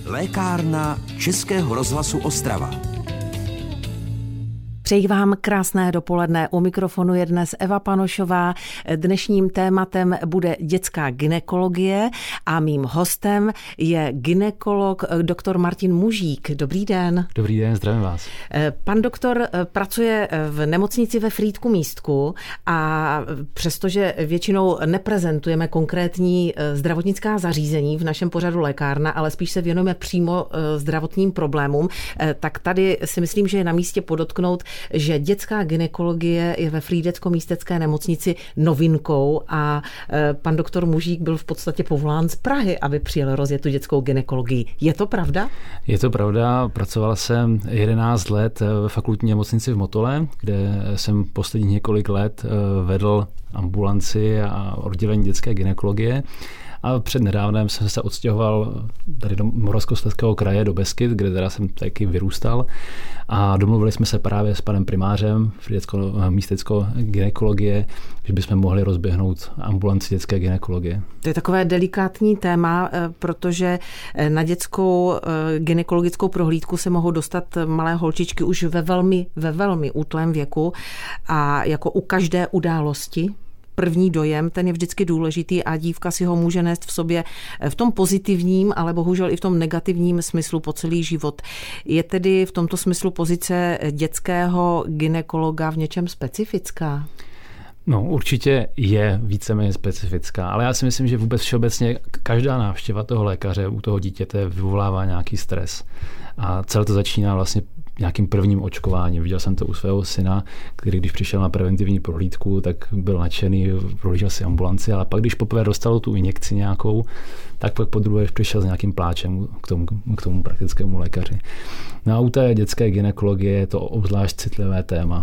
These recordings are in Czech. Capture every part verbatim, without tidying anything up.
Lékárna Českého rozhlasu Ostrava. Přeji vám krásné dopoledne. U mikrofonu je dnes Eva Panošová. Dnešním tématem bude dětská gynekologie a mým hostem je gynekolog doktor Martin Mužík. Dobrý den. Dobrý den, zdravím vás. Pan doktor pracuje v nemocnici ve Frýdku-Místku a přestože většinou neprezentujeme konkrétní zdravotnická zařízení v našem pořadu Lékárna, ale spíš se věnujeme přímo zdravotním problémům, tak tady si myslím, že je na místě podotknout, že dětská gynekologie je ve Frýdecko-místecké nemocnici novinkou a pan doktor Mužík byl v podstatě povolán z Prahy, aby přijel rozjet tu dětskou gynekologii. Je to pravda? Je to pravda. Pracoval jsem jedenáct let ve fakultní nemocnici v Motole, kde jsem posledních několik let vedl ambulanci a oddělení dětské gynekologie. A před nedávnem jsem se odstěhoval tady do Moravskoslezského kraje, do Beskyt, kde teda jsem taky vyrůstal. A domluvili jsme se právě s panem primářem Frýdecko-místecko gynekologie, že bychom mohli rozběhnout ambulanci dětské gynekologie. To je takové delikátní téma, protože na dětskou gynekologickou prohlídku se mohou dostat malé holčičky už ve velmi, ve velmi útlém věku a jako u každé události první dojem, ten je vždycky důležitý a dívka si ho může nést v sobě v tom pozitivním, ale bohužel i v tom negativním smyslu po celý život. Je tedy v tomto smyslu pozice dětského gynekologa v něčem specifická? No, určitě je víceméně specifická, ale já si myslím, že vůbec všeobecně každá návštěva toho lékaře u toho dítěte vyvolává nějaký stres. A celé to začíná vlastně nějakým prvním očkováním. Viděl jsem to u svého syna, který když přišel na preventivní prohlídku, tak byl nadšený, prohlížel si ambulanci, ale pak když poprvé dostal tu injekci nějakou, tak pak po druhé přišel s nějakým pláčem k tomu, k tomu praktickému lékaři. No a u té dětské gynekologie je to obzvlášť citlivé téma.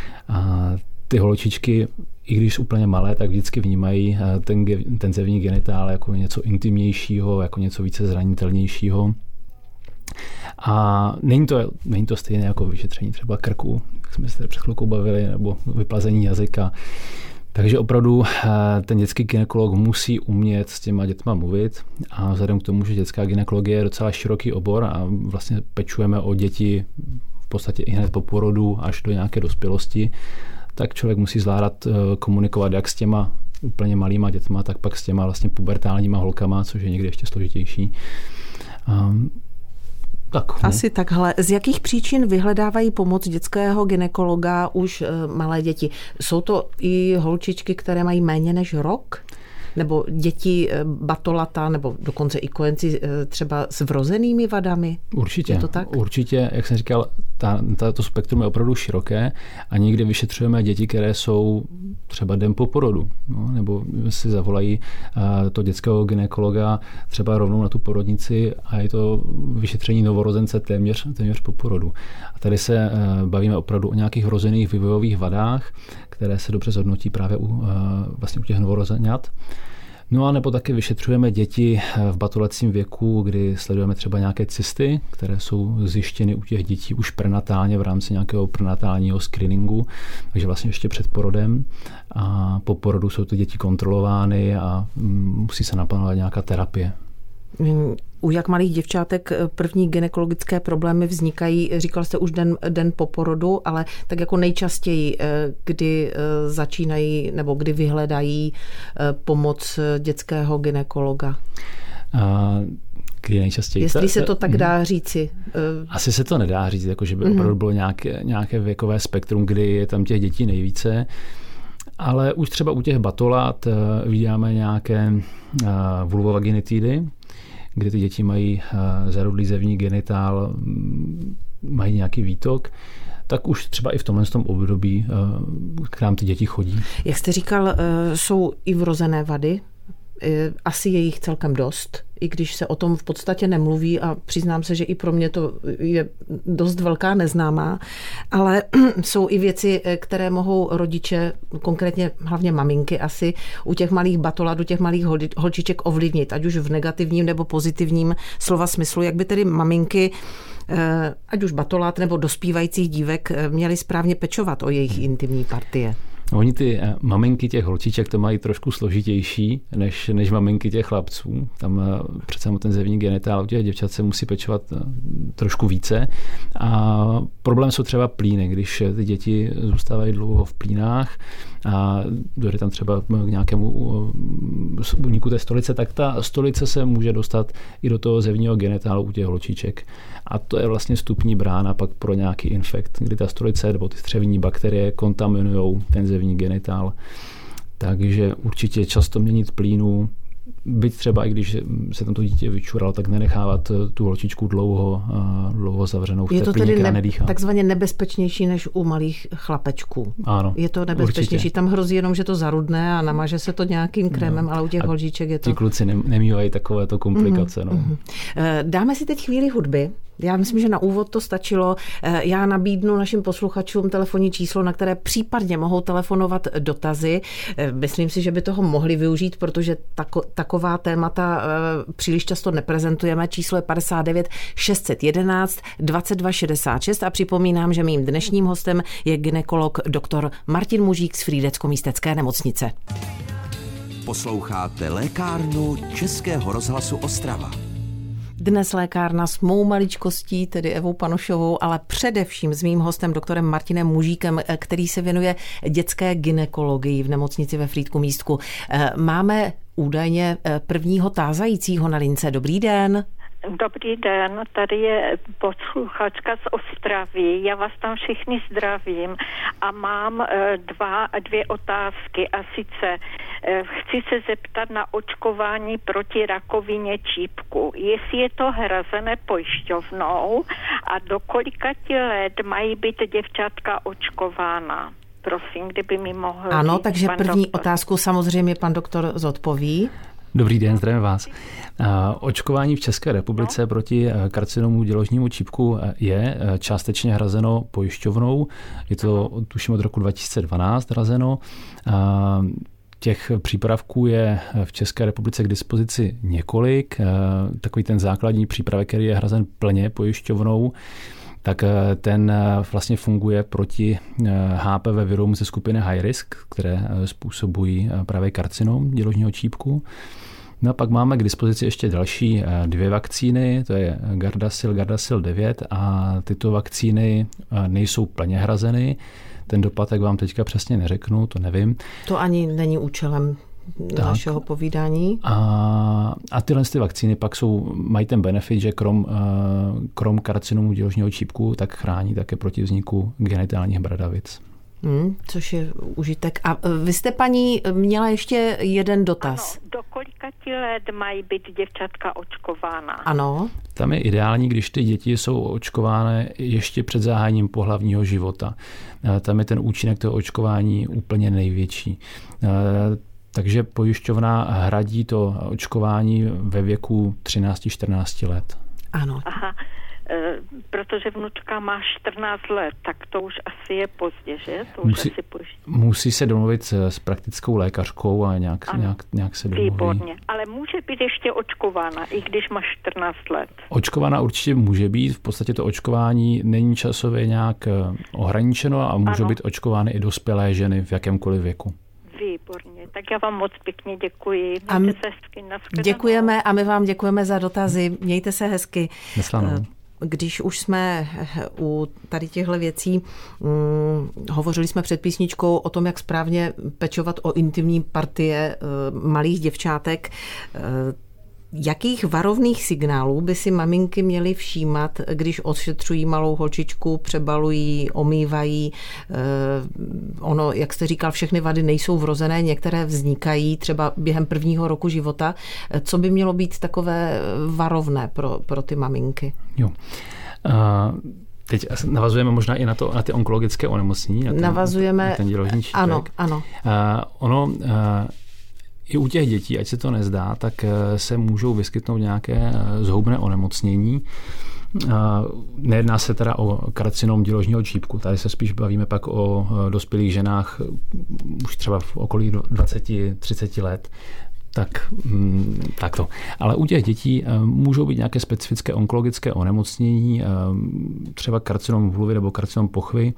A ty holčičky, i když jsou úplně malé, tak vždycky vnímají ten, ten zevní genitál jako něco intimnějšího, jako něco více zranitelnějšího. A není to, není to stejné jako vyšetření třeba krku, jak jsme se tady před chvilkou bavili, nebo vyplazení jazyka. Takže opravdu ten dětský gynekolog musí umět s těma dětma mluvit a vzhledem k tomu, že dětská gynekologie je docela široký obor a vlastně pečujeme o děti v podstatě i hned po porodu až do nějaké dospělosti, tak člověk musí zvládat komunikovat jak s těma úplně malýma dětma, tak pak s těma vlastně pubertálníma holkama, což je někdy ještě složitější. Um, Tak, Asi takhle. Z jakých příčin vyhledávají pomoc dětského gynekologa už malé děti? Jsou to i holčičky, které mají méně než rok? Nebo děti batolata, nebo dokonce i kojenci třeba s vrozenými vadami? Určitě. Je to tak? Určitě, jak jsem říkal, ta, to spektrum je opravdu široké a někdy vyšetřujeme děti, které jsou třeba den po porodu, no, nebo si zavolají uh, to dětského gynekologa třeba rovnou na tu porodnici a je to vyšetření novorozence téměř, téměř po porodu. A tady se uh, bavíme opravdu o nějakých vrozených vývojových vadách, které se dobře zhodnotí právě u, uh, vlastně u těch novorozenňat. No a nebo taky vyšetřujeme děti v batolecím věku, kdy sledujeme třeba nějaké cysty, které jsou zjištěny u těch dětí už prenatálně v rámci nějakého prenatálního screeningu, takže vlastně ještě před porodem. A po porodu jsou ty děti kontrolovány a musí se naplánovat nějaká terapie. U jak malých děvčátek první gynekologické problémy vznikají, říkal jste už den, den po porodu, ale tak jako nejčastěji, kdy začínají nebo kdy vyhledají pomoc dětského gynekologa? A kdy nejčastěji? Jestli se to tak dá říci. Asi se to nedá říct, jako že by opravdu bylo nějaké, nějaké věkové spektrum, kdy je tam těch dětí nejvíce. Ale už třeba u těch batolat vidíme nějaké vulvovaginitidy, kdy ty děti mají zarudlý zevní genitál, mají nějaký výtok, tak už třeba i v tomhle tom období k nám ty děti chodí. Jak jste říkal, jsou i vrozené vady, asi je jich celkem dost, i když se o tom v podstatě nemluví a přiznám se, že i pro mě to je dost velká neznámá, ale jsou i věci, které mohou rodiče, konkrétně hlavně maminky asi, u těch malých batolat, u těch malých holčiček ovlivnit, ať už v negativním nebo pozitivním slova smyslu, jak by tedy maminky, ať už batolat nebo dospívajících dívek, měly správně pečovat o jejich intimní partie. No, oni ty maminky těch holčiček to mají trošku složitější než, než maminky těch chlapců. Tam přece ten zevní genitál u těch děvčat se musí pečovat trošku více. A problém jsou třeba plíny, když ty děti zůstávají dlouho v plínách a dojde tam třeba k nějakému úniku té stolice, tak ta stolice se může dostat i do toho zevního genitálu u těch holčiček. A to je vlastně vstupní brána pak pro nějaký infekt, kdy ta stolice nebo ty střevní bakterie kontaminují ten zevní genitál. Takže určitě často měnit plínu, byť třeba i když se tam to dítě vyčuralo, tak nenechávat tu holčičku dlouho, dlouho zavřenou v té plíně, která nedýchá. Je to tedy takzvaně nebezpečnější než u malých chlapečků. Ano, je to nebezpečnější. Určitě. Tam hrozí jenom, že to zarudne a namaže se to nějakým krémem, no. Ale u těch holčiček je to... Ti kluci nemývají takovéto komplikace. Mm-hmm. No. Dáme si teď chvíli hudby. Já myslím, že na úvod to stačilo. Já nabídnu našim posluchačům telefonní číslo, na které případně mohou telefonovat dotazy. Myslím si, že by toho mohli využít, protože tako, taková témata příliš často neprezentujeme. Číslo je padesát devět šest set jedenáct dvacet dva šedesát šest a připomínám, že mým dnešním hostem je gynekolog doktor Martin Mužík z Frýdecko-místecké nemocnice. Posloucháte lékárnu Českého rozhlasu Ostrava. Dnes lékárna s mou maličkostí, tedy Evou Panošovou, ale především s mým hostem, doktorem Martinem Mužíkem, který se věnuje dětské gynekologii v nemocnici ve Frýdku-Místku. Máme údajně prvního tázajícího na lince. Dobrý den. Dobrý den, tady je posluchačka z Ostravy. Já vás tam všichni zdravím a mám dva, dvě otázky a sice chci se zeptat na očkování proti rakovině čípku. Jestli je to hrazené pojišťovnou a do kolika let mají být děvčátka očkována? Prosím, kdyby mi mohl Ano, říct, takže první doktor. Otázku samozřejmě pan doktor zodpoví. Dobrý den, zdravím vás. Očkování v České republice no. proti karcinomu děložního čípku je částečně hrazeno pojišťovnou. Je to, tuším, od roku dva tisíce dvanáct hrazeno. Těch přípravků je v České republice k dispozici několik. Takový ten základní přípravek, který je hrazen plně pojišťovnou, tak ten vlastně funguje proti H P V virům ze skupiny high risk, které způsobují právě karcinom děložního čípku. No a pak máme k dispozici ještě další dvě vakcíny, to je Gardasil, Gardasil devět a tyto vakcíny nejsou plně hrazeny. Ten doplatek vám teďka přesně neřeknu, to nevím. To ani není účelem tak. našeho povídání. A, a tyhle ty vakcíny pak jsou, mají ten benefit, že krom, krom karcinomu děložního čípku tak chrání také proti vzniku genitálních bradavic. Hmm, což je užitek. A vy jste, paní, měla ještě jeden dotaz. Ano, do kolika let mají být děvčatka očkována? Ano. Tam je ideální, když ty děti jsou očkovány ještě před zahájením pohlavního života. Tam je ten účinek toho očkování úplně největší. Takže pojišťovna hradí to očkování ve věku třináct čtrnáct let. Ano. Aha. Protože vnučka má čtrnáct let, tak to už asi je pozdě, že? To už musí, asi pozdě. musí se domluvit s, s praktickou lékařkou a nějak, nějak, nějak se domluví. Výborně, ale může být ještě očkována, i když má čtrnáct let. Očkována určitě může být, v podstatě to očkování není časově nějak ohraničeno a můžou ano. být očkovány i dospělé ženy v jakémkoliv věku. Výborně, tak já vám moc pěkně děkuji. A Mějte se hezky, nashledanou. Děkujeme a my vám děkujeme za dotazy. Mějte se hezky. Neslanou. Když už jsme u tady těchto věcí, hm, hovořili jsme před písničkou o tom, jak správně pečovat o intimní partie hm, malých děvčátek. Hm, jakých varovných signálů by si maminky měly všímat, když ošetřují malou holčičku, přebalují, omývají? Ono, jak jste říkal, všechny vady nejsou vrozené, některé vznikají třeba během prvního roku života. Co by mělo být takové varovné pro, pro ty maminky? Jo. Uh... Teď navazujeme možná i na, to, na ty onkologické onemocnění. Na ten, Navazujeme, na ten děložní čípek. Ano, ano. Uh, ono... Uh, I u těch dětí, ať se to nezdá, tak se můžou vyskytnout nějaké zhoubné onemocnění. Nejedná se teda o karcinom děložního čípku. Tady se spíš bavíme pak o dospělých ženách už třeba v okolí dvacet třicet let. Tak, tak to. Ale u těch dětí můžou být nějaké specifické onkologické onemocnění, třeba karcinom hlavy nebo karcinom pochvy.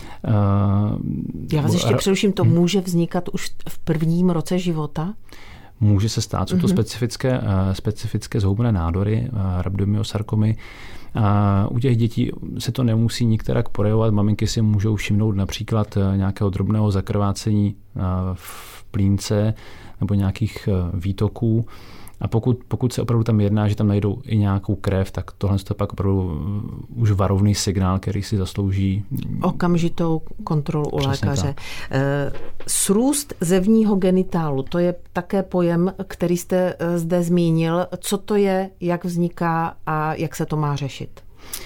Já vás ještě přeruším, to může vznikat už v prvním roce života? Může se stát, jsou to mm-hmm. specifické, specifické zhoubné nádory, rhabdomyosarkomy. A u těch dětí se to nemusí nikterak projevovat. Maminky si můžou všimnout například nějakého drobného zakrvácení v plínce nebo nějakých výtoků. A pokud, pokud se opravdu tam jedná, že tam najdou i nějakou krev, tak tohle je pak opravdu už varovný signál, který si zaslouží okamžitou kontrolu u lékaře. Tak. Srůst zevního genitálu, to je také pojem, který jste zde zmínil. Co to je, jak vzniká a jak se to má řešit?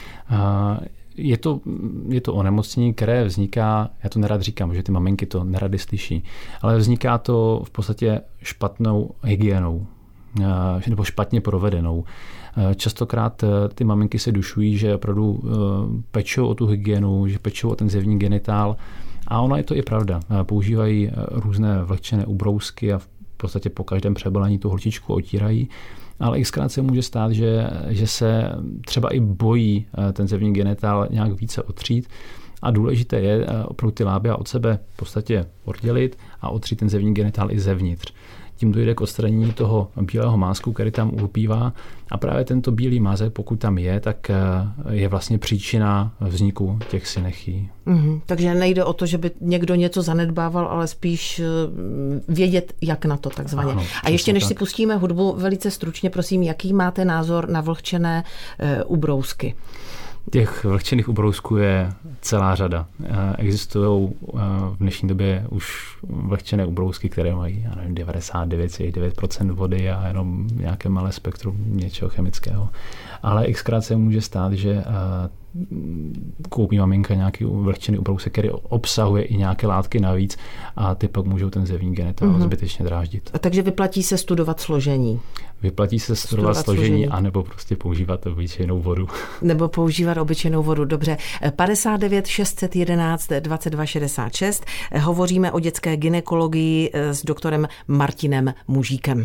Je to, je to onemocnění, které vzniká, já to nerad říkám, že ty maminky to nerady slyší, ale vzniká to v podstatě špatnou hygienou nebo špatně provedenou. Častokrát ty maminky se dušují, že opravdu pečou o tu hygienu, že pečou o ten zevní genitál a ona je to i pravda. Používají různé vlhčené ubrousky a v podstatě po každém přebalení tu holčičku otírají, ale xkrát se může stát, že, že se třeba i bojí ten zevní genitál nějak více otřít. A důležité je opravdu ty lábia od sebe v podstatě oddělit a otřít ten zevní genitál i zevnitř. Tím dojde k odstranění toho bílého mázku, který tam ulpívá. A právě tento bílý mázek, pokud tam je, tak je vlastně příčina vzniku těch synechií. Mm-hmm. Takže nejde o to, že by někdo něco zanedbával, ale spíš vědět, jak na to takzvaně. Ano, a ještě než tak. si pustíme hudbu, velice stručně, prosím, jaký máte názor na vlhčené uh, ubrousky? Těch vlhčených ubrousků je celá řada. Existují v dnešní době už vlhčené ubrousky, které mají já nevím, devadesát devět celá devět procent vody a jenom nějaké malé spektrum něčeho chemického. Ale xkrát se může stát, že koupí maminka nějaký vlhčený ubrousek, který obsahuje i nějaké látky navíc a ty pak můžou ten zevní genitál mm-hmm. zbytečně dráždit. A takže vyplatí se studovat složení? Vyplatí se studovat, studovat složení, složení, anebo prostě používat obyčejnou vodu. Nebo používat obyčejnou vodu, dobře. padesát devět šest set jedenáct dvacet dva šedesát šest. Hovoříme o dětské gynekologii s doktorem Martinem Mužíkem.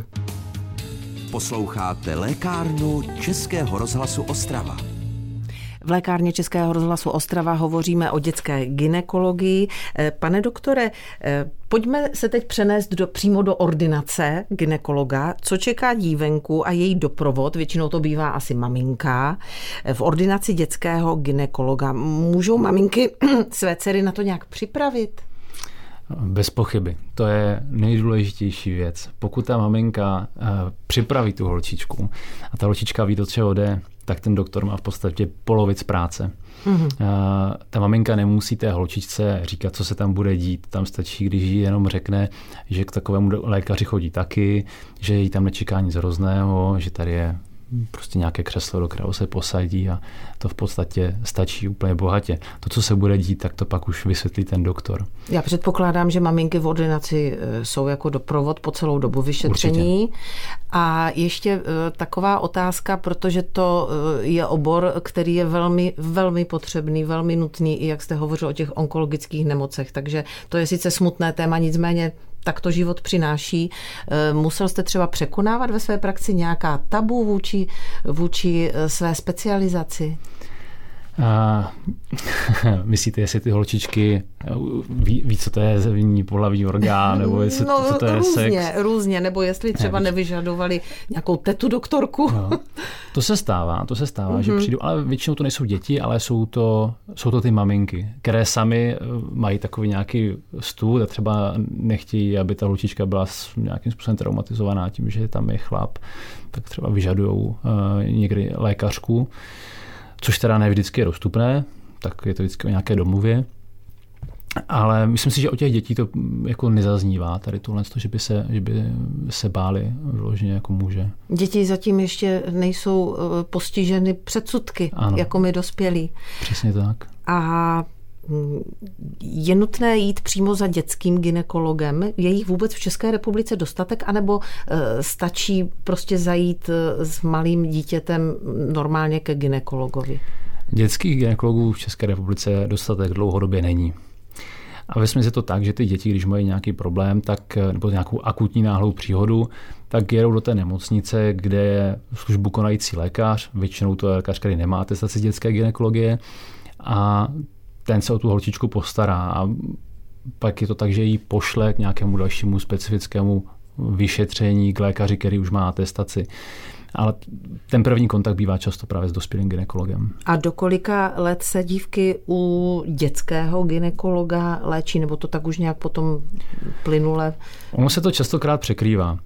Posloucháte lékárnu Českého rozhlasu Ostrava. V lékárně Českého rozhlasu Ostrava hovoříme o dětské gynekologii. Pane doktore, pojďme se teď přenést do, přímo do ordinace gynekologa. Co čeká dívenku a její doprovod? Většinou to bývá asi maminka. V ordinaci dětského gynekologa můžou maminky své dcery na to nějak připravit? Bez pochyby. To je nejdůležitější věc. Pokud ta maminka připraví tu holčičku a ta holčička ví, do čeho jde, tak ten doktor má v podstatě polovic práce. Mm-hmm. Ta maminka nemusí té holčičce říkat, co se tam bude dít. Tam stačí, když jí jenom řekne, že k takovému lékaři chodí taky, že jí tam nečeká nic hrozného, že tady je prostě nějaké křeslo, do kterého se posadí a to v podstatě stačí úplně bohatě. To, co se bude dít, tak to pak už vysvětlí ten doktor. Já předpokládám, že maminky v ordinaci jsou jako doprovod po celou dobu vyšetření. Určitě. A ještě taková otázka, protože to je obor, který je velmi, velmi potřebný, velmi nutný, i jak jste hovořil o těch onkologických nemocech. Takže to je sice smutné téma, nicméně tak to život přináší. Musel jste třeba překonávat ve své praxi nějaká tabu vůči, vůči své specializaci? A, myslíte, jestli ty holčičky ví, ví co to je zevní pohlavní orgán, nebo jestli no, co to je různě, sex? Různě, nebo jestli třeba ne, nevyžadovali nějakou tetu doktorku. No, to se stává, to se stává, mm-hmm. že přijdu, ale většinou to nejsou děti, ale jsou to, jsou to ty maminky, které sami mají takový nějaký stůl a třeba nechtějí, aby ta holčička byla nějakým způsobem traumatizovaná tím, že tam je chlap, tak třeba vyžadujou uh, někdy lékařku, což teda ne vždycky je dostupné, tak je to vždycky o nějaké domluvě. Ale myslím si, že o těch dětí to jako nezaznívá tady tohle, že by se, že by se báli vložně jako muže. Děti zatím ještě nejsou postiženy předsudky, ano. Jako my dospělí. Přesně tak. A je nutné jít přímo za dětským gynekologem? Je jich vůbec v České republice dostatek, anebo stačí prostě zajít s malým dítětem normálně ke gynekologovi? Dětských gynekologů v České republice dostatek dlouhodobě není. A vesměs je to tak, že ty děti, když mají nějaký problém, tak, nebo nějakou akutní náhlou příhodu, tak jedou do té nemocnice, kde je službu konající lékař, většinou to je lékař, který nemá atestaci dětské gynekologie, a ten se o tu holčičku postará. A pak je to tak, že ji pošle k nějakému dalšímu specifickému vyšetření k lékaři, který už má atestaci. Ale ten první kontakt bývá často právě s dospělým gynekologem. A do kolika let se dívky u dětského gynekologa léčí, nebo to tak už nějak potom plynule? Ono se to častokrát překrývá.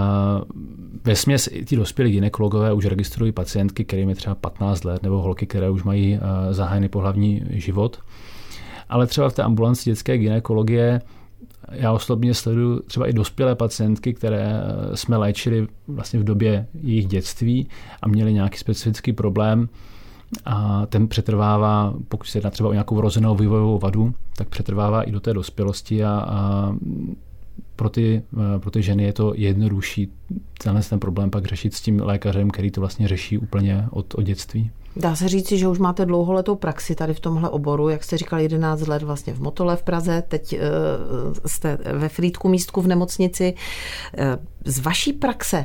Vesměs i ti dospělí gynekologové už registrují pacientky, kterým je třeba patnáct let, nebo holky, které už mají zahájený pohlavní život. Ale třeba v té ambulanci dětské gynekologie já osobně sleduju třeba i dospělé pacientky, které jsme léčili vlastně v době jejich dětství a měli nějaký specifický problém, a ten přetrvává, pokud se jedná třeba o nějakou vrozenou vývojovou vadu, tak přetrvává i do té dospělosti, a, a pro, ty, pro ty ženy je to jednodušší tenhle ten problém pak řešit s tím lékařem, který to vlastně řeší úplně od, od dětství. Dá se říci, že už máte dlouholetou praxi tady v tomhle oboru, jak jste říkal, jedenáct let vlastně v Motole v Praze, teď jste ve Frýdku místku v nemocnici. Z vaší praxe,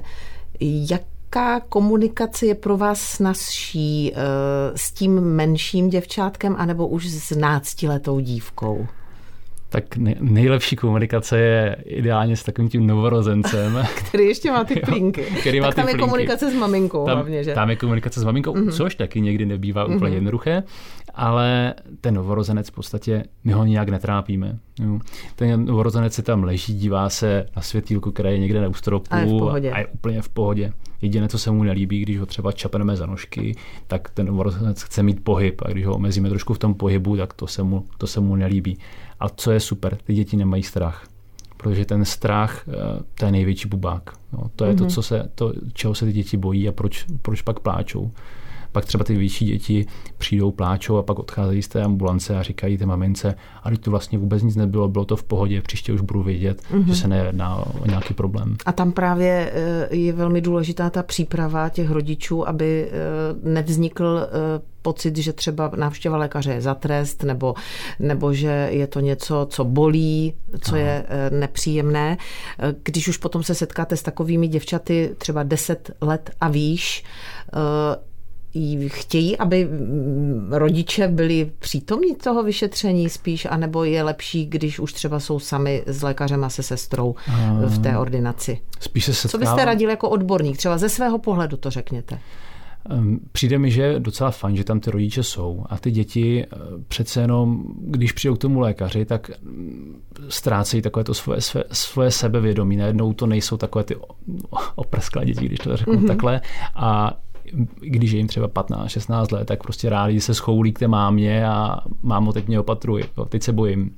jaká komunikace je pro vás snazší s tím menším děvčátkem anebo už s náctiletou dívkou? Tak nejlepší komunikace je ideálně s takovým tím novorozencem. Který ještě má ty plínky. Který má tak ty tam je plínky. Komunikace s maminkou tam, hlavně, že? Tam je komunikace s maminkou, mm-hmm. což taky někdy nebývá mm-hmm. úplně jednoduché, ale ten novorozenec v podstatě my ho nijak netrápíme. Ten novorozenec si tam leží, dívá se na světýlko, které je někde na ústropu a je, v pohodě. a je úplně v pohodě. Jediné, co se mu nelíbí, když ho třeba čapneme za nožky, tak ten novorozenec chce mít pohyb, a když ho omezíme trošku v tom pohybu, tak to se mu, to se mu nelíbí. A co je super, ty děti nemají strach, protože ten strach, to je největší bubák. No, to je mm-hmm. to, co se, to, čeho se ty děti bojí a proč, proč pak pláčou. Pak třeba ty větší děti přijdou, pláčou a pak odcházejí z té ambulance a říkají té mamince, a teď to vlastně vůbec nic nebylo, bylo to v pohodě, příště už budu vědět, mm-hmm. že se nejedná o nějaký problém. A tam právě je velmi důležitá ta příprava těch rodičů, aby nevznikl pocit, že třeba návštěva lékaře je za trest, nebo, nebo že je to něco, co bolí, co Aha. je nepříjemné. Když už potom se setkáte s takovými děvčaty třeba deset let a výš, chtějí, aby rodiče byli přítomní toho vyšetření spíš, anebo je lepší, když už třeba jsou sami s lékařem a se sestrou v té ordinaci? Spíš se setkávám. Co byste radil jako odborník? Třeba ze svého pohledu to řekněte. Přijde mi, že je docela fajn, že tam ty rodiče jsou a ty děti přece jenom, když přijdou k tomu lékaři, tak ztrácejí takové to svoje, své, svoje sebevědomí. Najednou to nejsou takové ty oprsklé děti, když to řeknu mm-hmm. takhle. A když je jim třeba patnáct šestnáct let, tak prostě rádi se schoulí k té mámě a mámo, teď mě opatruj, teď se bojím.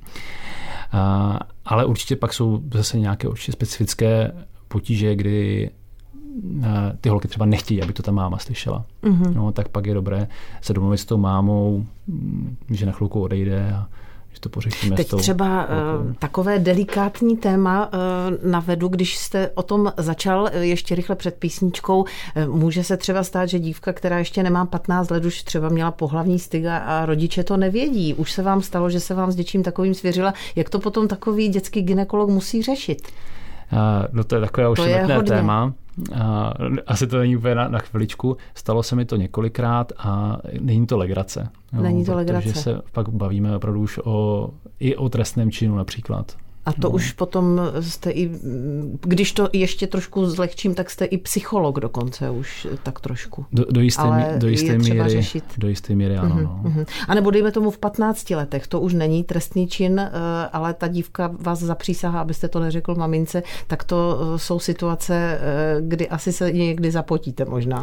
A, ale určitě pak jsou zase nějaké určitě specifické potíže, kdy ty holky třeba nechtějí, aby to ta máma slyšela. Mm-hmm. No, tak pak je dobré se domluvit s tou mámou, že na chvilku odejde a že to pořešíme. Teď třeba uh, takové delikátní téma uh, navedu, když jste o tom začal ještě rychle před písničkou. Uh, může se třeba stát, že dívka, která ještě nemá patnáct let, už třeba měla pohlavní styk a rodiče to nevědí. Už se vám stalo, že se vám s něčím takovým svěřila. Jak to potom takový dětský gynekolog musí řešit? Uh, no to je takové ošemetné téma. A asi to není úplně na, na chviličku. Stalo se mi to několikrát a není to legrace. Jo, není to legrace. Protože se pak bavíme opravdu už o, i o trestném činu například. A to no. už potom jste i, když to ještě trošku zlehčím, tak jste i psycholog dokonce už tak trošku. Do, do jisté, ale do jisté je třeba míry, řešit. Do jisté míry, ano. Uh-huh, no. uh-huh. A nebo dejme tomu v patnácti letech, to už není trestný čin, ale ta dívka vás zapřísahá, abyste to neřekl mamince, tak to jsou situace, kdy asi se někdy zapotíte možná.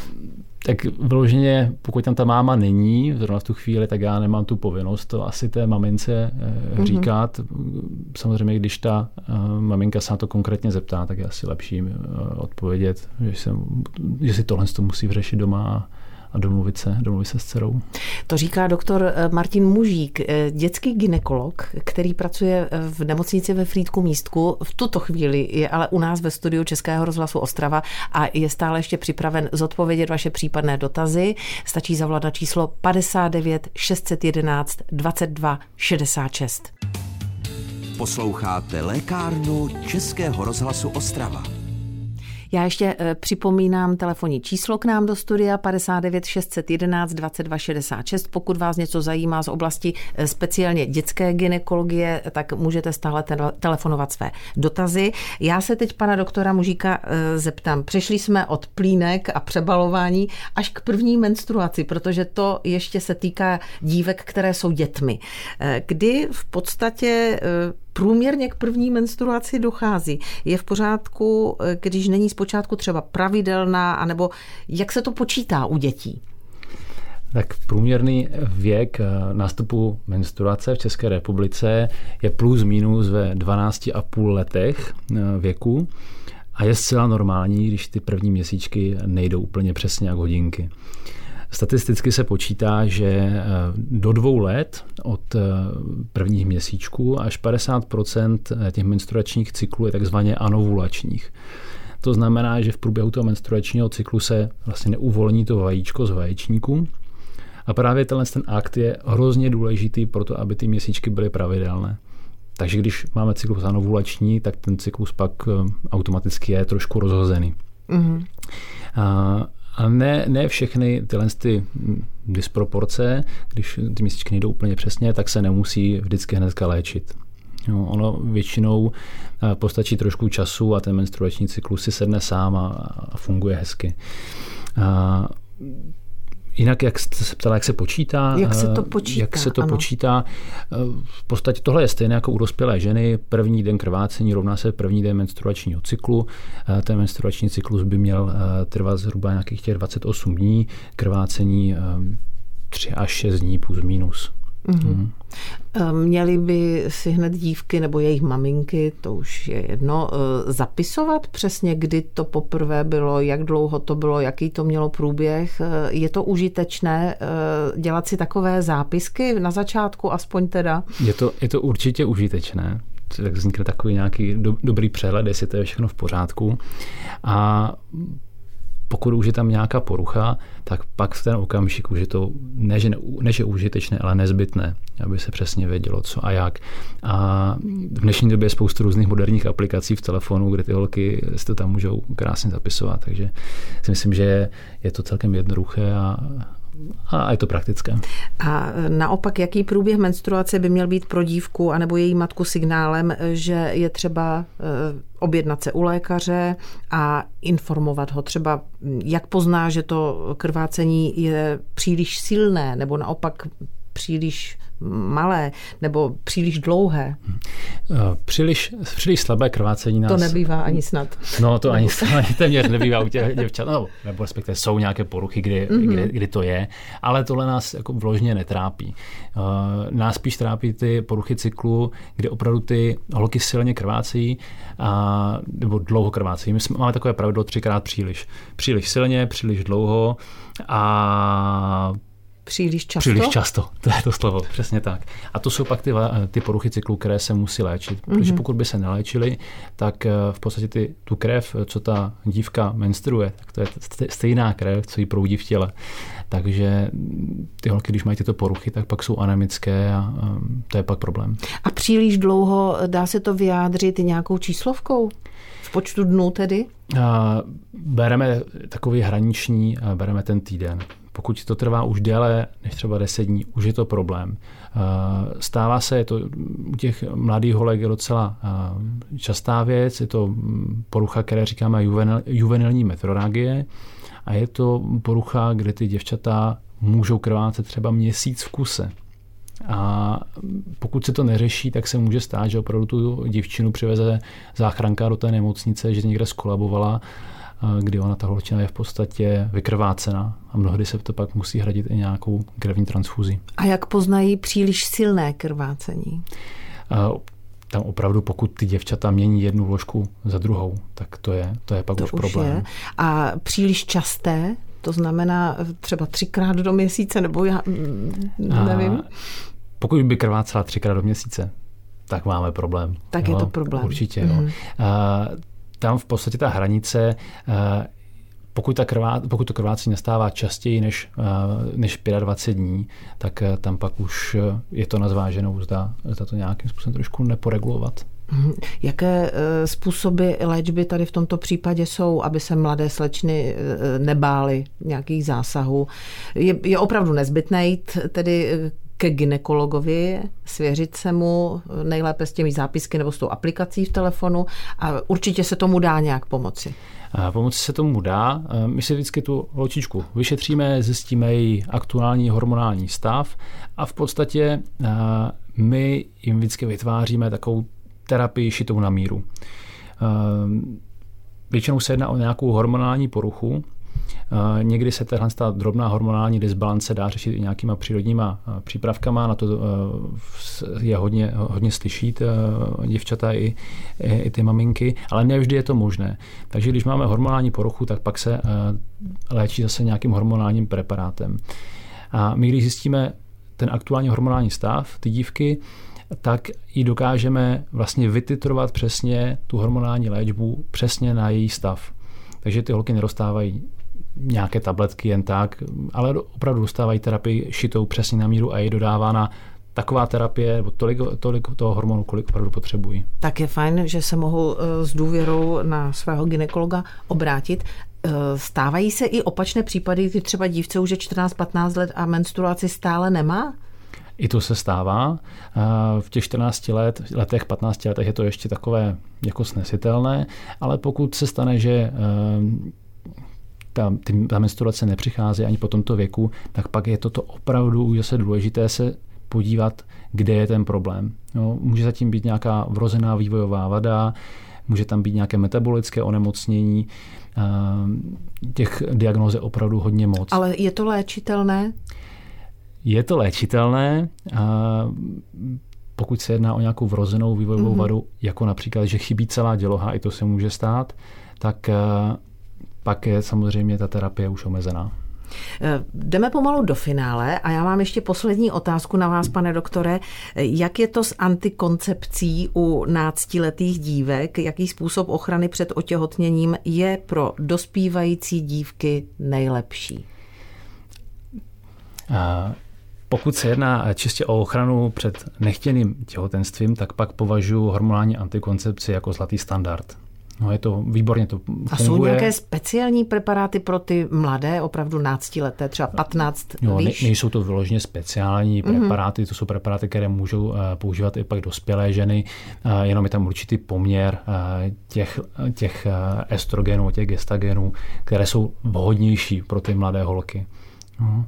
Tak vyloženě, pokud tam ta máma není zrovna v tu chvíli, tak já nemám tu povinnost to asi té mamince mm-hmm. říkat. Samozřejmě, když ta maminka se na to konkrétně zeptá, tak je asi lepší odpovědět, že, se, že si tohle musí řešit doma a domluvit se, domluvit se s dcerou. To říká doktor Martin Mužík, dětský gynekolog, který pracuje v nemocnici ve Frýdku místku. V tuto chvíli je ale u nás ve studiu Českého rozhlasu Ostrava a je stále ještě připraven zodpovědět vaše případné dotazy. Stačí zavolat na číslo padesát devět šest set jedenáct dvacet dva šedesát šest. Posloucháte lékárnu Českého rozhlasu Ostrava. Já ještě připomínám telefonní číslo k nám do studia padesát devět šest set jedenáct dvacet dva šedesát šest. Pokud vás něco zajímá z oblasti speciálně dětské gynekologie, tak můžete stále telefonovat své dotazy. Já se teď pana doktora Mužíka zeptám. Přešli jsme od plínek a přebalování až k první menstruaci, protože to ještě se týká dívek, které jsou dětmi. Kdy v podstatě průměrně k první menstruaci dochází. Je v pořádku, když není zpočátku třeba pravidelná, anebo jak se to počítá u dětí? Tak průměrný věk nástupu menstruace v České republice je plus minus ve dvanácti a půl letech věku a je zcela normální, když ty první měsíčky nejdou úplně přesně jak hodinky. Statisticky se počítá, že do dvou let od prvních měsíčků až padesát procent těch menstruačních cyklů je takzvaně anovulačních. To znamená, že v průběhu toho menstruačního cyklu se vlastně neuvolní to vajíčko z vaječníku. A právě tenhle ten akt je hrozně důležitý pro to, aby ty měsíčky byly pravidelné. Takže když máme cyklus anovulační, tak ten cyklus pak automaticky je trošku rozhozený. Mm-hmm. A A ne, ne všechny tyhle ty disproporce, když ty měsíčky nejdou úplně přesně, tak se nemusí vždycky hnedka léčit. No, ono většinou postačí trošku času a ten menstruační cyklus si sedne sám a, a funguje hezky. A jinak, jak jste se ptala, jak se počítá? Jak se to počítá? Jak se to ano. počítá? V podstatě tohle je stejné jako u dospělé ženy. První den krvácení rovná se první den menstruačního cyklu. Ten menstruační cyklus by měl trvat zhruba nějakých těch dvacet osm dní. Krvácení tři až šest dní plus minus. Mm-hmm. Měly by si hned dívky nebo jejich maminky, to už je jedno, zapisovat přesně, kdy to poprvé bylo, jak dlouho to bylo, jaký to mělo průběh. Je to užitečné dělat si takové zápisky na začátku, aspoň teda? Je to, je to určitě užitečné. Tak vznikne takový nějaký do, dobrý přehled, jestli to je všechno v pořádku. A pokud už je tam nějaká porucha, tak pak v ten okamžik už je to ne, že, ne, že užitečné, ale nezbytné, aby se přesně vědělo, co a jak. A v dnešní době je spoustu různých moderních aplikací v telefonu, kde ty holky si to tam můžou krásně zapisovat. Takže si myslím, že je to celkem jednoduché a a je to praktické. A naopak, jaký průběh menstruace by měl být pro dívku anebo její matku signálem, že je třeba objednat se u lékaře a informovat ho třeba, jak pozná, že to krvácení je příliš silné nebo naopak příliš malé nebo příliš dlouhé? Příliš, příliš slabé krvácení nás... To nebývá ani snad. No to ani, ani téměř nebývá u těch děvčat. No, nebo respektive jsou nějaké poruchy, kdy, mm-hmm. kdy, kdy to je, ale tohle nás jako vložně netrápí. Uh, nás spíš trápí ty poruchy cyklu, kdy opravdu ty holky silně krvácejí a, nebo dlouho krvácejí. My jsme, máme takové pravidlo třikrát příliš. Příliš silně, příliš dlouho a Příliš často? Příliš často, to je to slovo, přesně tak. A to jsou pak ty, ty poruchy cyklu, které se musí léčit. Protože mm-hmm. pokud by se neléčily, tak v podstatě ty, tu krev, co ta dívka menstruuje, tak to je stejná krev, co jí proudí v těle. Takže ty holky, když mají tyto poruchy, tak pak jsou anemické a, a to je pak problém. A příliš dlouho, dá se to vyjádřit nějakou číslovkou? V počtu dnů tedy? A bereme takový hraniční, bereme ten týden. Pokud to trvá už déle než třeba deset dní, už je to problém. Stává se, je to u těch mladých holek je docela častá věc, je to porucha, které říkáme juvenil, juvenilní metrorhagie a je to porucha, kde ty děvčata můžou krvácet třeba měsíc v kuse. A pokud se to neřeší, tak se může stát, že opravdu tu děvčinu přiveze záchranka do té nemocnice, že někde skolabovala, kdy ona, ta holčina, je v podstatě vykrvácena a mnohdy se to pak musí hradit i nějakou krevní transfuzí. A jak poznají příliš silné krvácení? A tam opravdu, pokud ty děvčata mění jednu vložku za druhou, tak to je, to je pak to už už problém. Je. A příliš časté, to znamená třeba třikrát do měsíce, nebo já nevím. A pokud by krvácela třikrát do měsíce, tak máme problém. Tak jo, je to problém. Určitě. Mm. A tam v podstatě ta hranice, pokud, ta krvá, pokud to krvácení nastává častěji než, než dvacet pět dní, tak tam pak už je to na zváženou, zda, zda to nějakým způsobem trošku neporegulovat. Jaké způsoby léčby tady v tomto případě jsou, aby se mladé slečny nebály nějakých zásahů? Je, je opravdu nezbytné jít tedy ke gynekologovi, svěřit se mu nejlépe s těmi zápisky nebo s tou aplikací v telefonu a určitě se tomu dá nějak pomoci. Pomoci se tomu dá. My si vždycky tu holčičku vyšetříme, zjistíme její aktuální hormonální stav a v podstatě my jim vždycky vytváříme takovou terapii šitou na míru. Většinou se jedná o nějakou hormonální poruchu. Někdy se tahle drobná hormonální disbalance dá řešit i nějakýma přírodníma přípravkama, na to je hodně, hodně slyšít děvčata i, i ty maminky, ale ne vždy je to možné. Takže když máme hormonální poruchu, tak pak se léčí zase nějakým hormonálním preparátem. A my když zjistíme ten aktuální hormonální stav ty dívky, tak ji dokážeme vlastně vytitrovat přesně tu hormonální léčbu přesně na její stav. Takže ty holky nedostávají nějaké tabletky jen tak, ale opravdu dostávají terapii šitou přesně na míru a je dodávána taková terapie, nebo tolik, tolik toho hormonu, kolik opravdu potřebují. Tak je fajn, že se mohou s důvěrou na svého gynekologa obrátit. Stávají se i opačné případy, kdy třeba dívce už je čtrnáct patnáct let a menstruaci stále nemá? I to se stává. V těch čtrnácti let, letech, patnácti letech je to ještě takové jako snesitelné, ale pokud se stane, že ta, ta menstruace nepřichází ani po tomto věku, tak pak je toto opravdu zase důležité se podívat, kde je ten problém. No, může zatím být nějaká vrozená vývojová vada, může tam být nějaké metabolické onemocnění. Těch diagnóz je opravdu hodně moc. Ale je to léčitelné? Je to léčitelné, pokud se jedná o nějakou vrozenou vývojovou mm-hmm. vadu, jako například, že chybí celá děloha, i to se může stát, tak pak je samozřejmě ta terapie už omezená. Jdeme pomalu do finále a já mám ještě poslední otázku na vás, pane doktore. Jak je to s antikoncepcí u náctiletých dívek? Jaký způsob ochrany před otěhotněním je pro dospívající dívky nejlepší? A pokud se jedná čistě o ochranu před nechtěným těhotenstvím, tak pak považuji hormonální antikoncepci jako zlatý standard. No, je to výborně, to funguje. A jsou nějaké speciální preparáty pro ty mladé, opravdu náctileté, třeba patnáct no, výš? Ne, nejsou to vyloženě speciální preparáty, mm-hmm. to jsou preparáty, které můžou uh, používat i pak dospělé ženy, uh, jenom je tam určitý poměr uh, těch, těch uh, estrogenů, těch gestagenů, které jsou vhodnější pro ty mladé holky. Uh.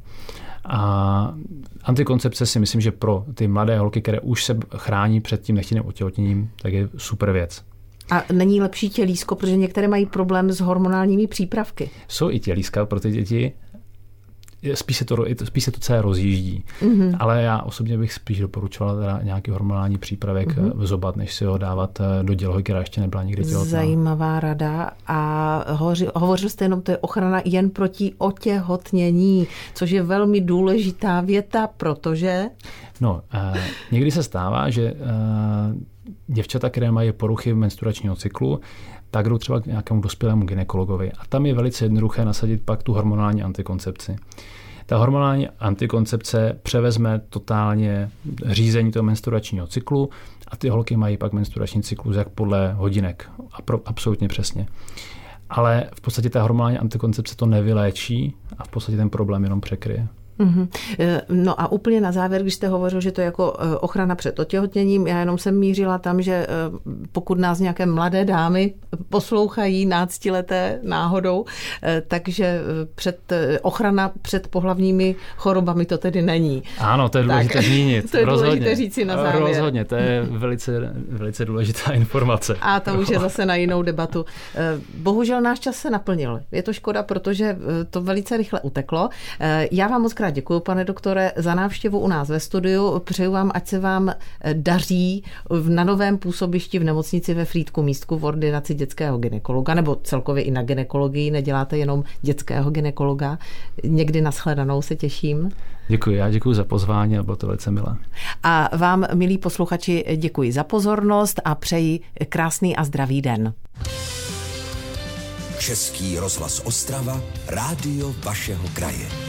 A antikoncepce si myslím, že pro ty mladé holky, které už se chrání před tím nechtěným otěhotněním, tak je super věc. A není lepší tělísko, protože některé mají problém s hormonálními přípravky? Jsou i tělíska pro ty děti, spíš se to, spíš se to celé rozjíždí. Mm-hmm. Ale já osobně bych spíš doporučovala teda nějaký hormonální přípravek mm-hmm. vzobat, než si ho dávat do dělohy, která ještě nebyla nikdy těhotná. Zajímavá rada. A hovořil, hovořil jste jenom, to je ochrana jen proti otěhotnění, což je velmi důležitá věta, protože... No, uh, někdy se stává, že uh, děvčata, které mají poruchy menstruačního cyklu, tak jdou třeba k nějakému dospělému gynekologovi. A tam je velice jednoduché nasadit pak tu hormonální antikoncepci. Ta hormonální antikoncepce převezme totálně řízení toho menstruačního cyklu a ty holky mají pak menstruační cyklus jak podle hodinek. A pro, absolutně přesně. Ale v podstatě ta hormonální antikoncepce to nevyléčí a v podstatě ten problém jenom překryje. Mm-hmm. No a úplně na závěr, když jste hovořil, že to je jako ochrana před otěhotněním, já jenom jsem mířila tam, že pokud nás nějaké mladé dámy poslouchají náctileté náhodou, takže před, ochrana před pohlavními chorobami to tedy není. Ano, to je důležité tak, zmínit. To je rozhodně. důležité říci na závěr. Rozhodně, to je velice, velice důležitá informace. A to už je zase na jinou debatu. Bohužel náš čas se naplnil. Je to škoda, protože to velice rychle uteklo. Já vám moc krát děkuji, pane doktore, za návštěvu u nás ve studiu. Přeju vám, ať se vám daří na novém působišti v nemocnici ve Frýdku Místku v ordinaci dětského gynekologa, nebo celkově i na gynekologii, neděláte jenom dětského gynekologa. Někdy na shledanou, se těším. Děkuji, já děkuji za pozvání a bylo to velice milé. A vám, milí posluchači, děkuji za pozornost a přeji krásný a zdravý den. Český rozhlas Ostrava, rádio vašeho kraje.